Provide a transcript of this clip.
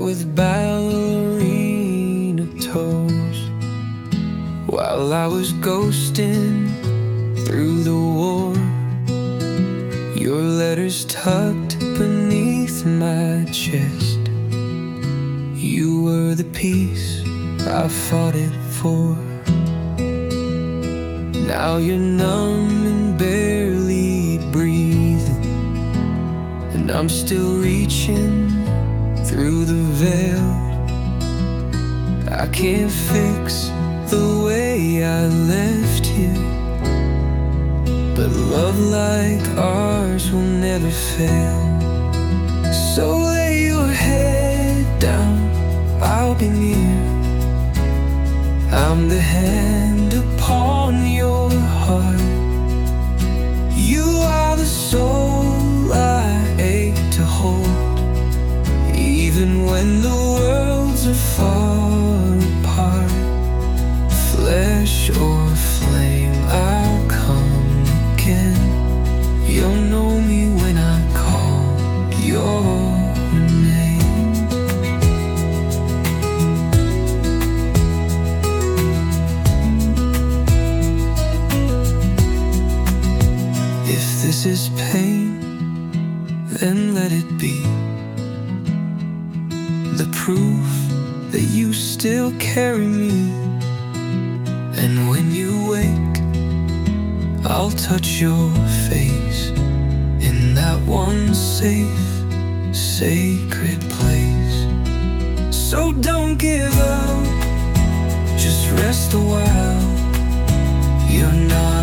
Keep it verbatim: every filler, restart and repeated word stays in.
with ballerina toes. While I was ghosting through the war, your letters tucked beneath my chest. You were the peace I fought it for. Now you're numb and barely breathing, and I'm still reaching through the veil. I can't fix the way I left you, but love like ours will never fail. So lay your head down, I'll be near. I'm the hand upon your heart. You are the soul I ache to hold, even when the worlds are far apart. Flesh or flame, I'll come again. You'll know me when I call your name. If this is pain, then let it be the proof that you still carry me. And when you wake, I'll touch your face in that one safe, sacred place. So don't give up, just rest a while. You're not